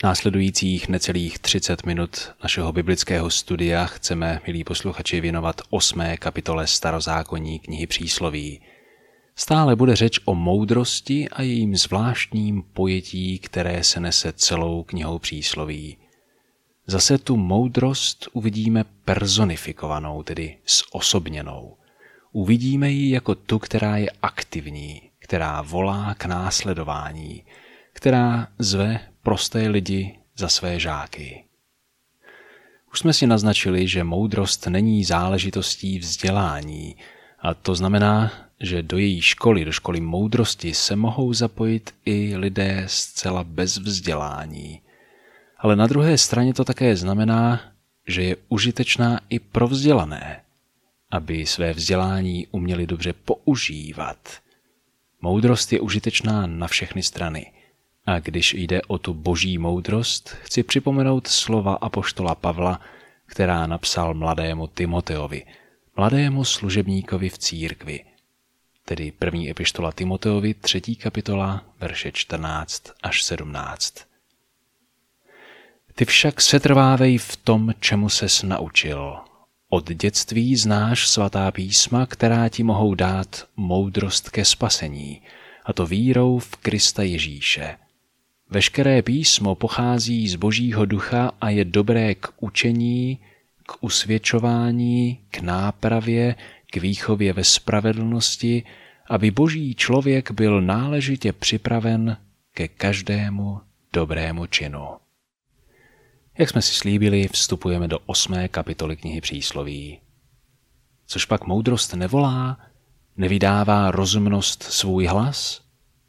Následujících necelých 30 minut našeho biblického studia chceme, milí posluchači, věnovat 8. kapitole Starozákonní knihy Přísloví. Stále bude řeč o moudrosti a jejím zvláštním pojetí, které se nese celou knihou Přísloví. Zase tu moudrost uvidíme personifikovanou, tedy zosobněnou. Uvidíme ji jako tu, která je aktivní, která volá k následování, která zve prosté lidi za své žáky. Už jsme si naznačili, že moudrost není záležitostí vzdělání, a to znamená, že do její školy, do školy moudrosti se mohou zapojit i lidé zcela bez vzdělání. Ale na druhé straně to také znamená, že je užitečná i pro vzdělané, aby své vzdělání uměli dobře používat. Moudrost je užitečná na všechny strany. A když jde o tu boží moudrost, chci připomenout slova apoštola Pavla, která napsal mladému Timoteovi, mladému služebníkovi v církvi, tedy první epištola Timoteovi, 3. kapitola, verše 14 až 17. Ty však setrvávej v tom, čemu ses naučil. Od dětství znáš svatá písma, která ti mohou dát moudrost ke spasení, a to vírou v Krista Ježíše. Veškeré písmo pochází z Božího ducha a je dobré k učení, k usvědčování, k nápravě, k výchově ve spravedlnosti, aby Boží člověk byl náležitě připraven ke každému dobrému činu. Jak jsme si slíbili, vstupujeme do 8. kapitoly knihy Přísloví. Což pak moudrost nevolá, nevydává rozumnost svůj hlas?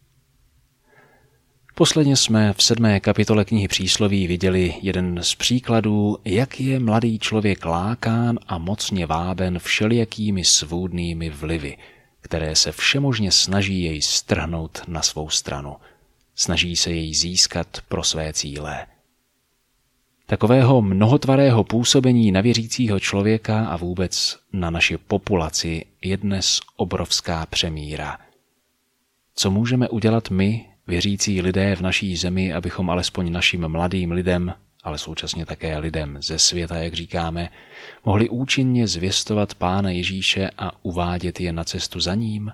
Posledně jsme v 7. kapitole knihy Přísloví viděli jeden z příkladů, jak je mladý člověk lákán a mocně váben všelijakými svůdnými vlivy, které se všemožně snaží jej strhnout na svou stranu. Snaží se jej získat pro své cíle. Takového mnohotvarého působení na věřícího člověka a vůbec na naši populaci je dnes obrovská přemíra. Co můžeme udělat my, věřící lidé v naší zemi, abychom alespoň našim mladým lidem, ale současně také lidem ze světa, jak říkáme, mohli účinně zvěstovat Pána Ježíše a uvádět je na cestu za ním?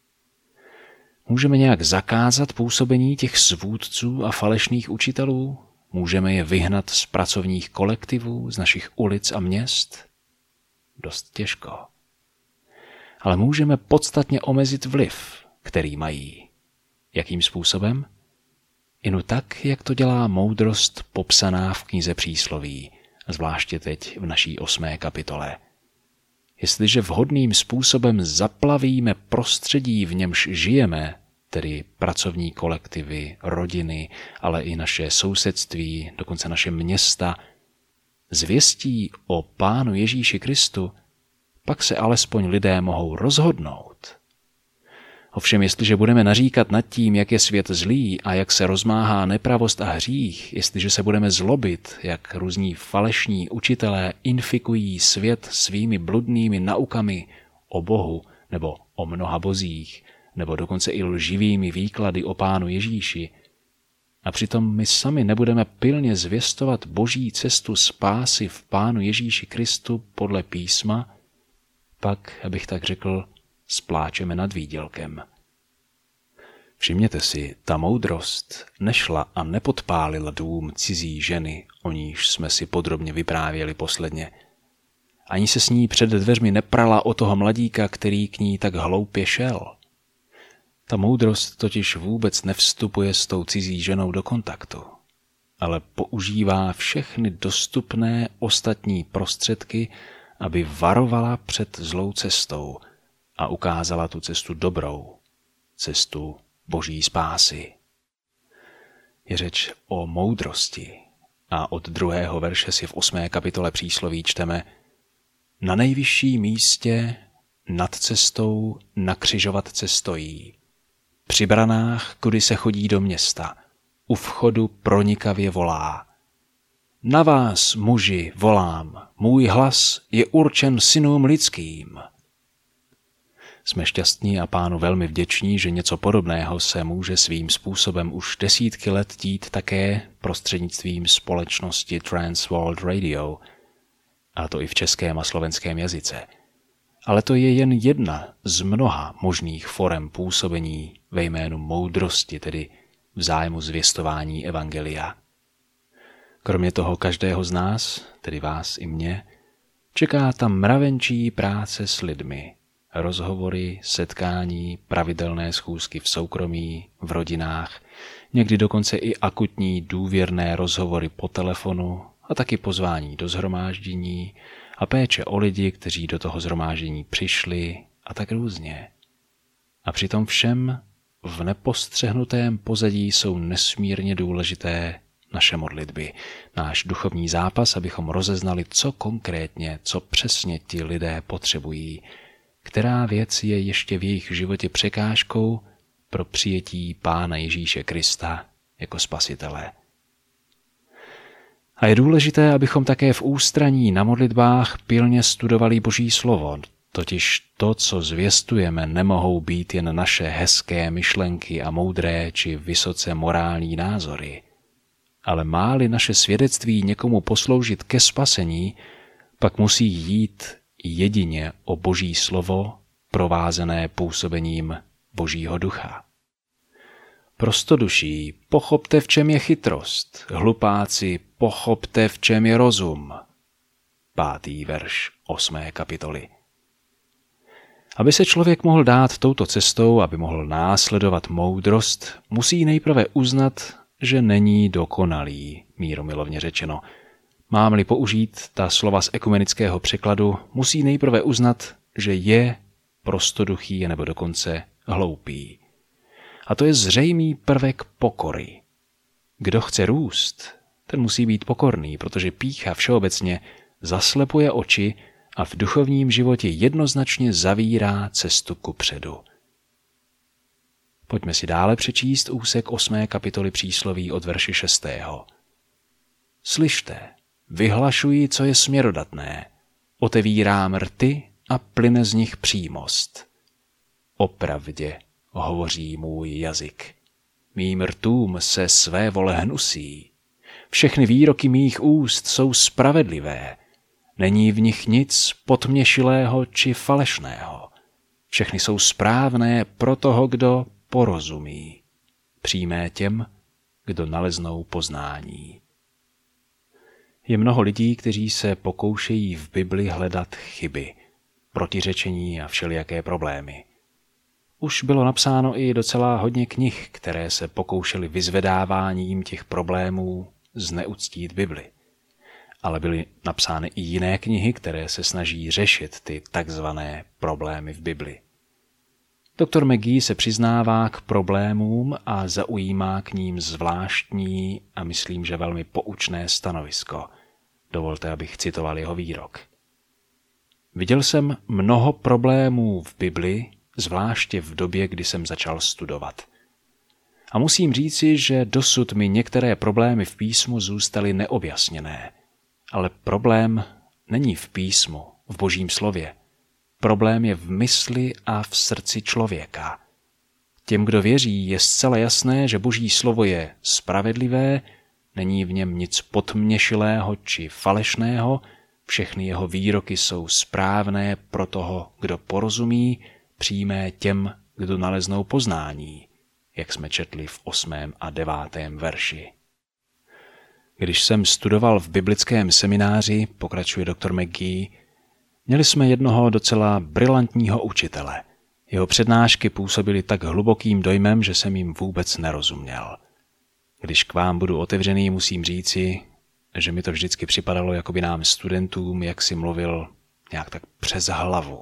Můžeme nějak zakázat působení těch svůdců a falešných učitelů? Můžeme je vyhnat z pracovních kolektivů, z našich ulic a měst? Dost těžko. Ale můžeme podstatně omezit vliv, který mají. Jakým způsobem? Inu tak, jak to dělá moudrost popsaná v knize Přísloví, zvláště teď v naší 8. kapitole. Jestliže vhodným způsobem zaplavíme prostředí, v němž žijeme, tedy pracovní kolektivy, rodiny, ale i naše sousedství, dokonce naše města, zvěstí o Pánu Ježíši Kristu, pak se alespoň lidé mohou rozhodnout. Ovšem, jestliže budeme naříkat nad tím, jak je svět zlý a jak se rozmáhá nepravost a hřích, jestliže se budeme zlobit, jak různí falešní učitelé infikují svět svými bludnými naukami o Bohu nebo o mnoha bozích, nebo dokonce i lživými výklady o Pánu Ježíši, a přitom my sami nebudeme pilně zvěstovat Boží cestu spásy v Pánu Ježíši Kristu podle písma, pak, abych tak řekl, spláčeme nad výdělkem. Všimněte si, ta moudrost nešla a nepodpálila dům cizí ženy, o níž jsme si podrobně vyprávěli posledně. Ani se s ní před dveřmi neprala o toho mladíka, který k ní tak hloupě šel. Ta moudrost totiž vůbec nevstupuje s tou cizí ženou do kontaktu, ale používá všechny dostupné ostatní prostředky, aby varovala před zlou cestou a ukázala tu cestu dobrou, cestu Boží spásy. Je řeč o moudrosti a od 2. verše si v 8. kapitole Přísloví čteme: Na nejvyšší místě nad cestou na křižovatce stojí, při branách, kudy se chodí do města, u vchodu pronikavě volá: Na vás, muži, volám, můj hlas je určen synům lidským. Jsme šťastní a Pánu velmi vděční, že něco podobného se může svým způsobem už desítky let dít také prostřednictvím společnosti Transworld Radio, a to i v českém a slovenském jazyce. Ale to je jen jedna z mnoha možných forem působení ve jménu moudrosti, tedy v zájmu zvěstování evangelia. Kromě toho každého z nás, tedy vás i mě, čeká tam mravenčí práce s lidmi, rozhovory, setkání, pravidelné schůzky v soukromí, v rodinách, někdy dokonce i akutní důvěrné rozhovory po telefonu a taky pozvání do shromáždění a péče o lidi, kteří do toho shromáždění přišli a tak různě. A přitom všem v nepostřehnutém pozadí jsou nesmírně důležité naše modlitby, náš duchovní zápas, abychom rozeznali, co konkrétně, co přesně ti lidé potřebují, která věc je ještě v jejich životě překážkou pro přijetí Pána Ježíše Krista jako Spasitele. A je důležité, abychom také v ústraní na modlitbách pilně studovali Boží slovo, totiž to, co zvěstujeme, nemohou být jen naše hezké myšlenky a moudré či vysoce morální názory. Ale má-li naše svědectví někomu posloužit ke spasení, pak musí jít jedině o Boží slovo, provázené působením Božího ducha. Prostoduší, pochopte, v čem je chytrost. Hlupáci, pochopte, v čem je rozum. 5. verš 8. kapitoly. Aby se člověk mohl dát touto cestou, aby mohl následovat moudrost, musí nejprve uznat, že není dokonalý, mírumilovně řečeno. Mám-li použít ta slova z ekumenického překladu, musí nejprve uznat, že je prostoduchý nebo dokonce hloupý. A to je zřejmý prvek pokory. Kdo chce růst, ten musí být pokorný, protože pýcha všeobecně zaslepuje oči a v duchovním životě jednoznačně zavírá cestu kupředu. Pojďme si dále přečíst úsek 8. kapitoly přísloví od verše 6. Slyšte, vyhlašuji, co je směrodatné, otevírám rty a plyne z nich přímost. Opravdě hovoří můj jazyk. Mým rtům se své vole hnusí. Všechny výroky mých úst jsou spravedlivé. Není v nich nic podměšilého či falešného. Všechny jsou správné pro toho, kdo porozumí. Přímé těm, kdo naleznou poznání. Je mnoho lidí, kteří se pokoušejí v Bibli hledat chyby, protiřečení a všelijaké problémy. Už bylo napsáno i docela hodně knih, které se pokoušely vyzvedáváním těch problémů zneuctít Bibli. Ale byly napsány i jiné knihy, které se snaží řešit ty takzvané problémy v Bibli. Dr. McGee se přiznává k problémům a zaujímá k ním zvláštní a myslím, že velmi poučné stanovisko. Dovolte, abych citoval jeho výrok. Viděl jsem mnoho problémů v Bibli, zvláště v době, kdy jsem začal studovat. A musím říci, že dosud mi některé problémy v písmu zůstaly neobjasněné. Ale problém není v písmu, v Božím slově. Problém je v mysli a v srdci člověka. Těm, kdo věří, je zcela jasné, že Boží slovo je spravedlivé, není v něm nic podměšilého či falešného, všechny jeho výroky jsou správné pro toho, kdo porozumí, přímé těm, kdo naleznou poznání, jak jsme četli v 8. a 9. verši. Když jsem studoval v biblickém semináři, pokračuje dr. McGee, měli jsme jednoho docela brilantního učitele. Jeho přednášky působily tak hlubokým dojmem, že jsem jim vůbec nerozuměl. Když k vám budu otevřený, musím říci, že mi to vždycky připadalo, jako by nám studentům jaksi mluvil nějak tak přes hlavu.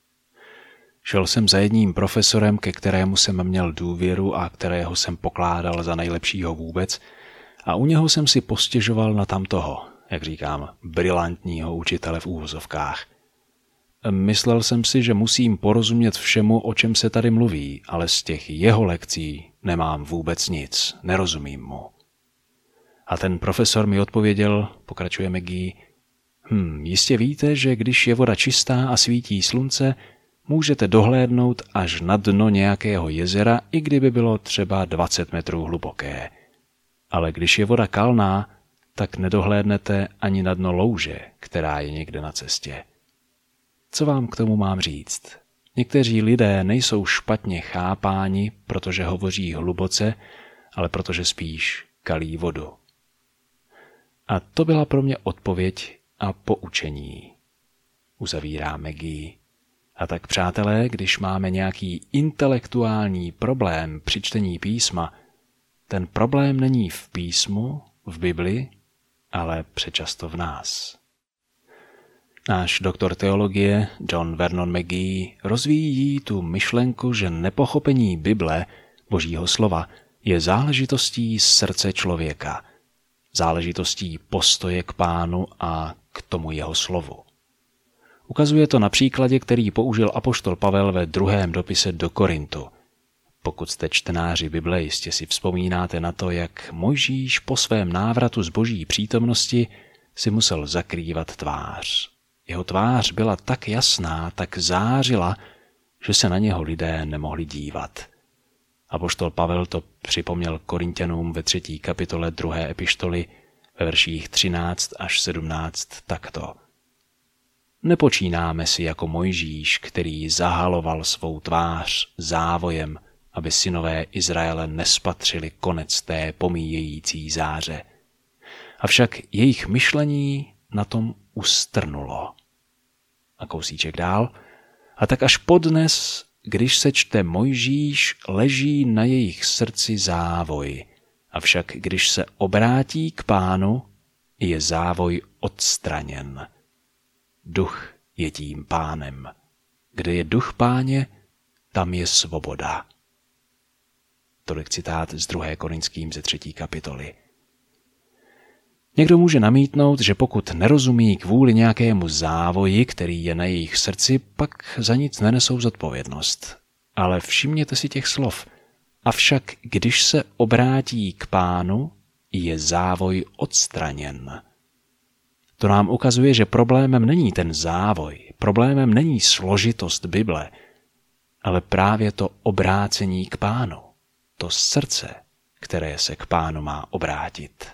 Šel jsem za jedním profesorem, ke kterému jsem měl důvěru a kterého jsem pokládal za nejlepšího vůbec, a u něho jsem si postěžoval na tamtoho, jak říkám, brilantního učitele v úvozovkách. Myslel jsem si, že musím porozumět všemu, o čem se tady mluví, ale z těch jeho lekcí nemám vůbec nic, nerozumím mu. A ten profesor mi odpověděl, pokračuje McGee, jistě víte, že když je voda čistá a svítí slunce, můžete dohlédnout až na dno nějakého jezera, i kdyby bylo třeba 20 metrů hluboké. Ale když je voda kalná, tak nedohlédnete ani na dno louže, která je někde na cestě. Co vám k tomu mám říct? Někteří lidé nejsou špatně chápáni, protože hovoří hluboce, ale protože spíš kalí vodu. A to byla pro mě odpověď a poučení. Uzavírá Maggie. A tak, přátelé, když máme nějaký intelektuální problém při čtení písma, ten problém není v písmu, v Bibli, ale přečasto v nás. Náš doktor teologie John Vernon Magee rozvíjí tu myšlenku, že nepochopení Bible, Božího slova, je záležitostí srdce člověka, záležitostí postoje k Pánu a k tomu jeho slovu. Ukazuje to na příkladě, který použil apoštol Pavel ve 2. dopise do Korintu. Pokud jste čtenáři Bible, jistě si vzpomínáte na to, jak Mojžíš po svém návratu z Boží přítomnosti si musel zakrývat tvář. Jeho tvář byla tak jasná, tak zářila, že se na něho lidé nemohli dívat. Apoštol Pavel to připomněl Korinťanům ve 3. kapitole 2. epištoly ve verších 13 až 17 takto. Nepočínáme si jako Mojžíš, který zahaloval svou tvář závojem, aby synové Izraele nespatřili konec té pomíjející záře. Avšak jejich myšlení na tom ustrnulo. A kousíček dál. A tak až podnes, když se čte Mojžíš, leží na jejich srdci závoj. Avšak když se obrátí k Pánu, je závoj odstraněn. Duch je tím Pánem. Kde je duch Páně, tam je svoboda. Tolik citát z 2. Korinským ze 3. kapitoly. Někdo může namítnout, že pokud nerozumí kvůli nějakému závoji, který je na jejich srdci, pak za nic nenesou zodpovědnost. Ale všimněte si těch slov. Avšak když se obrátí k Pánu, je závoj odstraněn. To nám ukazuje, že problémem není ten závoj, problémem není složitost Bible, ale právě to obrácení k Pánu, to srdce, které se k Pánu má obrátit.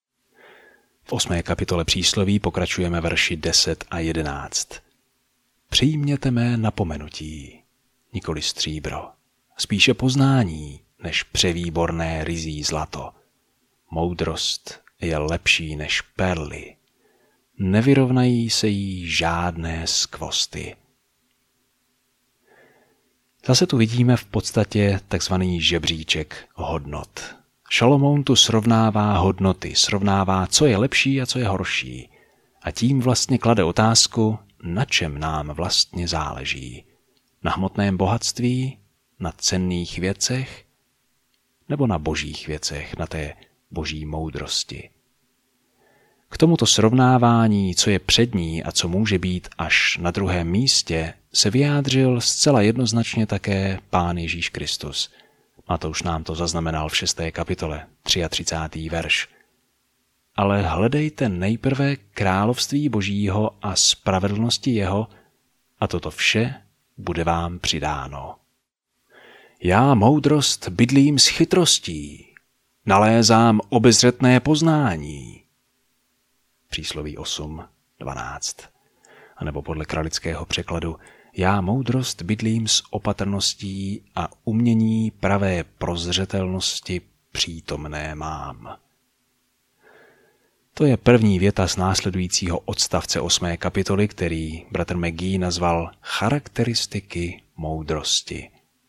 V 8. kapitole přísloví pokračujeme verši 10 a 11. Přijměte mé napomenutí, nikoli stříbro, spíše poznání, než převýborné ryzí zlato. Moudrost je lepší než perly. Nevyrovnají se jí žádné skvosty. Zase tu vidíme v podstatě takzvaný žebříček hodnot. Šalomoun tu srovnává hodnoty, srovnává, co je lepší a co je horší. A tím vlastně klade otázku, na čem nám vlastně záleží. Na hmotném bohatství, na cenných věcech, nebo na božích věcech, na té boží moudrosti. K tomuto srovnávání, co je přední a co může být až na druhém místě, se vyjádřil zcela jednoznačně také Pán Ježíš Kristus. Matouš nám to zaznamenal v 6. kapitole, 33. verš. Ale hledejte nejprve království Božího a spravedlnosti jeho, a toto vše bude vám přidáno. Já moudrost bydlím s chytrostí, nalézám obezřetné poznání. Přísloví 8:12. A nebo podle kralického překladu, já moudrost bydlím s opatrností a umění pravé prozřetelnosti přítomné mám. To je první věta z následujícího odstavce 8. kapitoly, který bratr Magee nazval charakteristiky moudrosti.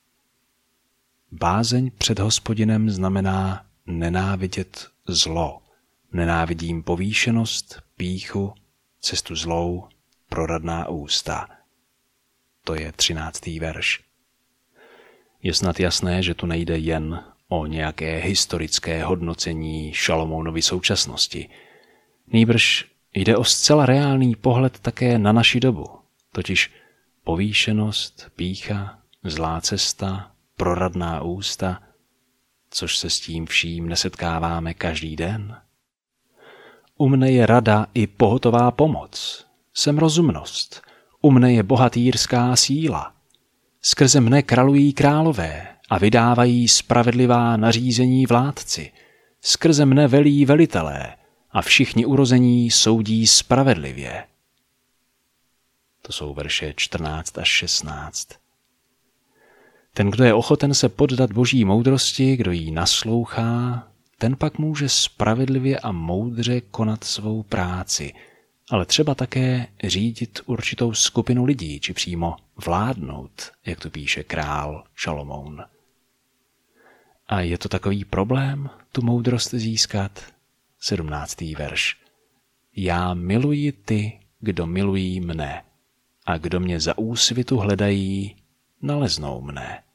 Bázeň před Hospodinem znamená nenávidět zlo. Nenávidím povýšenost, pýchu, cestu zlou, proradná ústa. To je 13. verš. Je snad jasné, že tu nejde jen o nějaké historické hodnocení Šalomounovy současnosti. Nýbrž jde o zcela reálný pohled také na naši dobu, totiž povýšenost, pýcha, zlá cesta, proradná ústa, což se s tím vším nesetkáváme každý den. U mne je rada i pohotová pomoc, jsem rozumnost, u mne je bohatýrská síla, Skrze mne kralují králové a vydávají spravedlivá nařízení vládci. Skrze mne velí velitelé a všichni urození soudí spravedlivě. To jsou verše 14 až 16. Ten, kdo je ochoten se poddat boží moudrosti, kdo jí naslouchá, ten pak může spravedlivě a moudře konat svou práci, ale třeba také řídit určitou skupinu lidí, či přímo vládnout, jak tu píše král Šalomoun. A je to takový problém, tu moudrost získat? 17. verš. Já miluji ty, kdo milují mne, a kdo mě za úsvitu hledají, naleznou mne.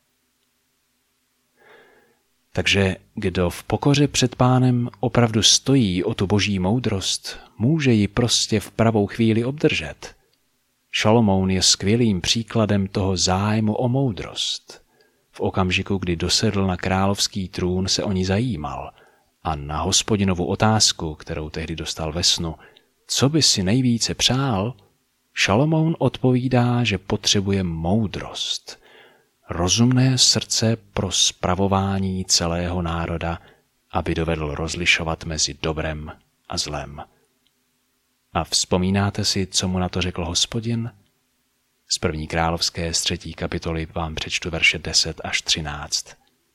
Takže kdo v pokoře před Pánem opravdu stojí o tu boží moudrost, může ji prostě v pravou chvíli obdržet. Šalomoun je skvělým příkladem toho zájmu o moudrost. V okamžiku, kdy dosedl na královský trůn, se o ní zajímal a na Hospodinovu otázku, kterou tehdy dostal ve snu, co by si nejvíce přál, Šalomoun odpovídá, že potřebuje moudrost, rozumné srdce pro spravování celého národa, aby dovedl rozlišovat mezi dobrem a zlem. A vzpomínáte si, co mu na to řekl Hospodin? Z 1. královské z 3. kapitoly vám přečtu verše 10 až 13.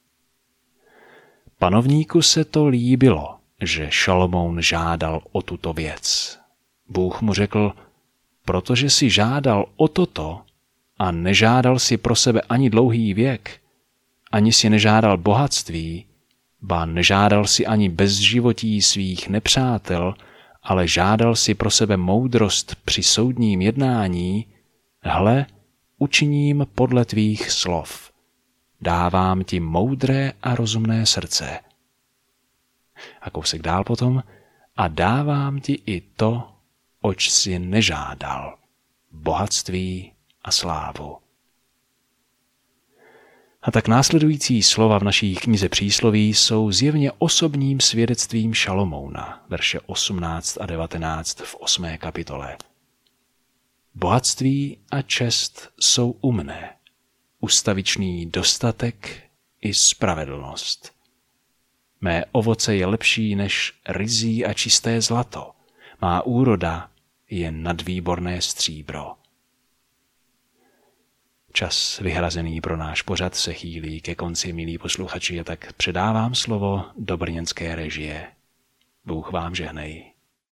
Panovníku se to líbilo, že Šalomoun žádal o tuto věc. Bůh mu řekl, protože si žádal o toto a nežádal si pro sebe ani dlouhý věk, ani si nežádal bohatství, ba nežádal si ani bezživotí svých nepřátel, ale žádal si pro sebe moudrost při soudním jednání, hle, učiním podle tvých slov. Dávám ti moudré a rozumné srdce. A kousek dál potom, a dávám ti i to, oč si nežádal, bohatství a slávu. A tak následující slova v naší knize Přísloví jsou zjevně osobním svědectvím Šalomouna, verše 18 a 19 v 8. kapitole. Bohatství a čest jsou u mne, ustavičný dostatek i spravedlnost. Mé ovoce je lepší než ryzí a čisté zlato, má úroda je nadvýborné stříbro. Čas vyhrazený pro náš pořad se chýlí ke konci, milí posluchači, a tak předávám slovo do brněnské režie. Bůh vám žehnej.